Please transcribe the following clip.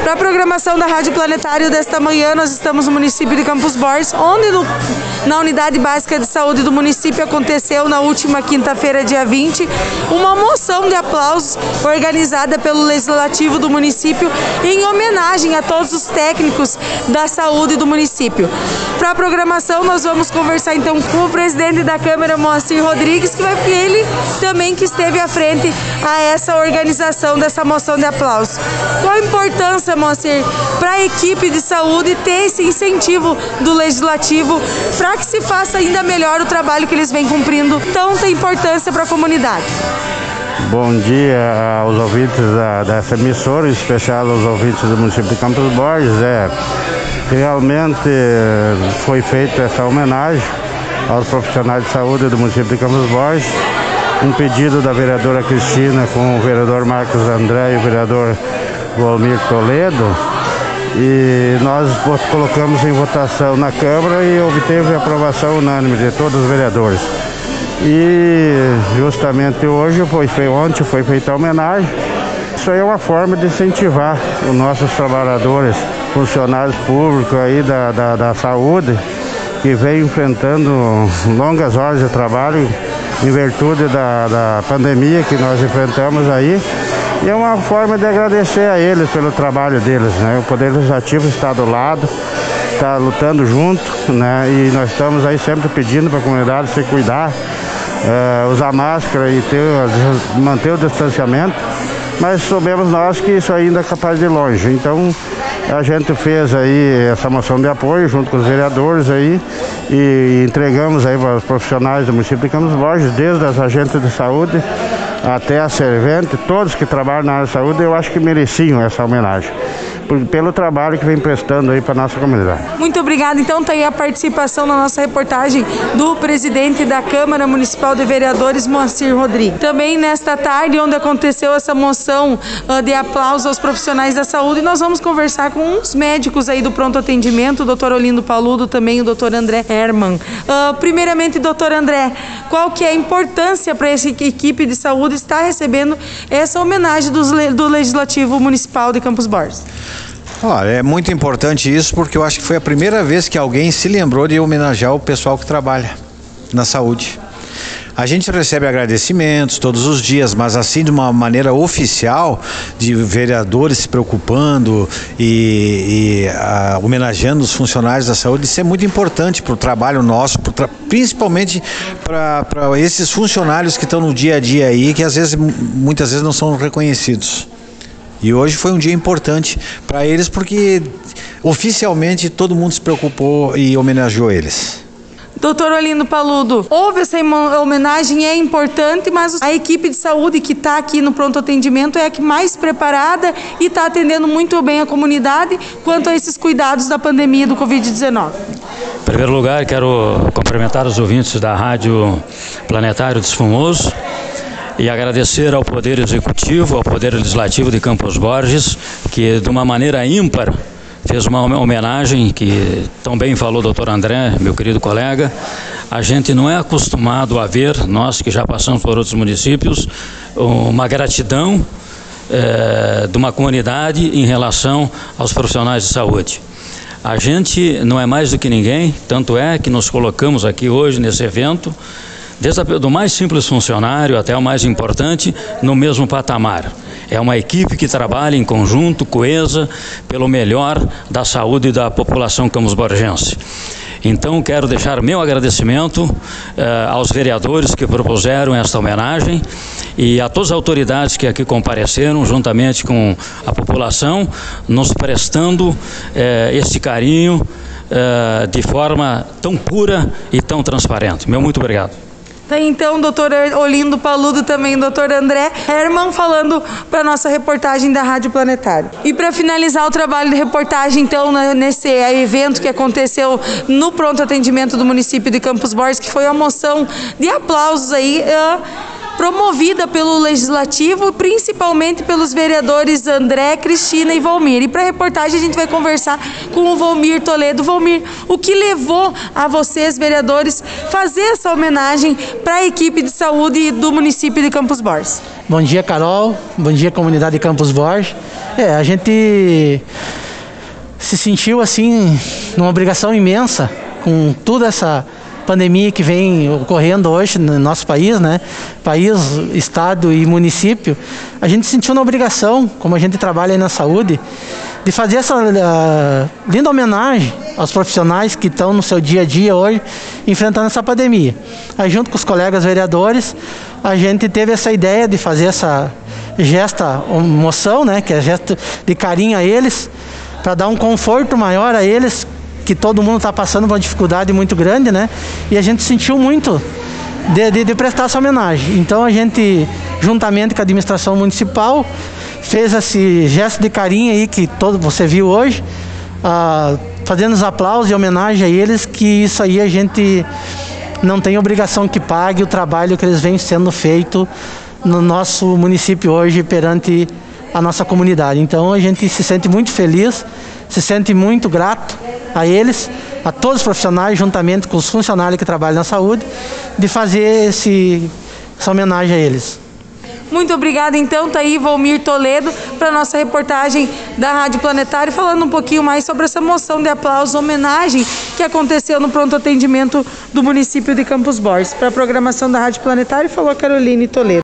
Para a programação da Rádio Planetário desta manhã, nós estamos no município de Campos Borges, onde na Unidade Básica de Saúde do município aconteceu na última quinta-feira, dia 20, uma moção de aplausos organizada pelo Legislativo do município em homenagem a todos os técnicos da saúde do município. Para a programação, nós vamos conversar então com o presidente da Câmara, Moacir Rodrigues, que ele também que esteve à frente a essa organização dessa moção de aplausos. Qual a importância, Moacir, para a equipe de saúde ter esse incentivo do Legislativo para que se faça ainda melhor o trabalho que eles vêm cumprindo, tanta importância para a comunidade? Bom dia aos ouvintes dessa emissora, em especial aos ouvintes do município de Campos Borges. Realmente foi feita essa homenagem aos profissionais de saúde do município de Campos Borges, um pedido da vereadora Cristina com o vereador Marcos André e o vereador Valmir Toledo, e nós colocamos em votação na Câmara e obteve a aprovação unânime de todos os vereadores. E justamente ontem foi feita a homenagem. Isso aí é uma forma de incentivar os nossos trabalhadores, funcionários públicos aí da saúde, que vem enfrentando longas horas de trabalho em virtude da pandemia que nós enfrentamos aí. E é uma forma de agradecer a eles pelo trabalho deles, né? O Poder Legislativo está do lado, está lutando junto, né? E nós estamos aí sempre pedindo para a comunidade se cuidar, usar máscara e manter o distanciamento, mas sabemos nós que isso ainda é capaz de ir longe. Então a gente fez aí essa moção de apoio junto com os vereadores aí e entregamos aí para os profissionais do município de Campos Borges, desde as agentes de saúde até a servente, todos que trabalham na área de saúde. Eu acho que mereciam essa homenagem pelo trabalho que vem prestando aí para a nossa comunidade. Muito obrigada. Então tá aí a participação na nossa reportagem do presidente da Câmara Municipal de Vereadores, Moacir Rodrigues. Também nesta tarde, onde aconteceu essa moção de aplauso aos profissionais da saúde, nós vamos conversar com os médicos aí do pronto atendimento, o Dr. Olindo Paludo, também o Dr. André Herman. Primeiramente, Dr. André, qual que é a importância para essa equipe de saúde estar recebendo essa homenagem do Legislativo Municipal de Campos Borges? Olha, é muito importante isso, porque eu acho que foi a primeira vez que alguém se lembrou de homenagear o pessoal que trabalha na saúde. A gente recebe agradecimentos todos os dias, mas assim de uma maneira oficial, de vereadores se preocupando e homenageando os funcionários da saúde, isso é muito importante para o trabalho nosso, principalmente para esses funcionários que estão no dia a dia aí, que muitas vezes não são reconhecidos. E hoje foi um dia importante para eles, porque oficialmente todo mundo se preocupou e homenageou eles. Doutor Olindo Paludo, houve essa homenagem, é importante, mas a equipe de saúde que está aqui no pronto atendimento é a que mais preparada e está atendendo muito bem a comunidade quanto a esses cuidados da pandemia do Covid-19. Em primeiro lugar, quero cumprimentar os ouvintes da Rádio Planetário do Esfumoso e agradecer ao Poder Executivo, ao Poder Legislativo de Campos Borges, que de uma maneira ímpar fez uma homenagem que tão bem falou o doutor André, meu querido colega. A gente não é acostumado a ver, nós que já passamos por outros municípios, uma gratidão de uma comunidade em relação aos profissionais de saúde. A gente não é mais do que ninguém, tanto é que nos colocamos aqui hoje nesse evento, desde do mais simples funcionário até o mais importante, no mesmo patamar. É uma equipe que trabalha em conjunto, coesa, pelo melhor da saúde da população campos-borgense. Então, quero deixar meu agradecimento aos vereadores que propuseram esta homenagem e a todas as autoridades que aqui compareceram, juntamente com a população, nos prestando esse carinho de forma tão pura e tão transparente. Meu muito obrigado. Então, doutor Olindo Paludo, também doutor André Herman, falando para a nossa reportagem da Rádio Planetário. E para finalizar o trabalho de reportagem, então, nesse evento que aconteceu no pronto atendimento do município de Campos Borges, que foi a moção de aplausos aí, promovida pelo Legislativo, principalmente pelos vereadores André, Cristina e Valmir. E para a reportagem a gente vai conversar com o Valmir Toledo. Valmir, o que levou a vocês, vereadores, fazer essa homenagem para a equipe de saúde do município de Campos Borges? Bom dia, Carol. Bom dia, comunidade de Campos Borges. A gente se sentiu assim numa obrigação imensa com toda essa pandemia que vem ocorrendo hoje no nosso país, né? País, estado e município. A gente sentiu na obrigação, como a gente trabalha aí na saúde, de fazer essa linda homenagem aos profissionais que estão no seu dia a dia hoje enfrentando essa pandemia. Aí, junto com os colegas vereadores, a gente teve essa ideia de fazer essa moção, né? Que é gesto de carinho a eles, para dar um conforto maior a eles, que todo mundo está passando por uma dificuldade muito grande, né? E a gente sentiu muito de prestar essa homenagem. Então a gente, juntamente com a administração municipal, fez esse gesto de carinho aí que você viu hoje, fazendo os aplausos e homenagem a eles, que isso aí a gente não tem obrigação que pague o trabalho que eles vêm sendo feito no nosso município hoje perante a nossa comunidade. Então a gente se sente muito feliz, se sente muito grato a eles, a todos os profissionais, juntamente com os funcionários que trabalham na saúde, de fazer essa homenagem a eles. Muito obrigada, então, tá aí Valmir Toledo, para nossa reportagem da Rádio Planetário, falando um pouquinho mais sobre essa moção de aplauso, homenagem que aconteceu no pronto atendimento do município de Campos Borges. Para a programação da Rádio Planetário, falou a Caroline Toledo.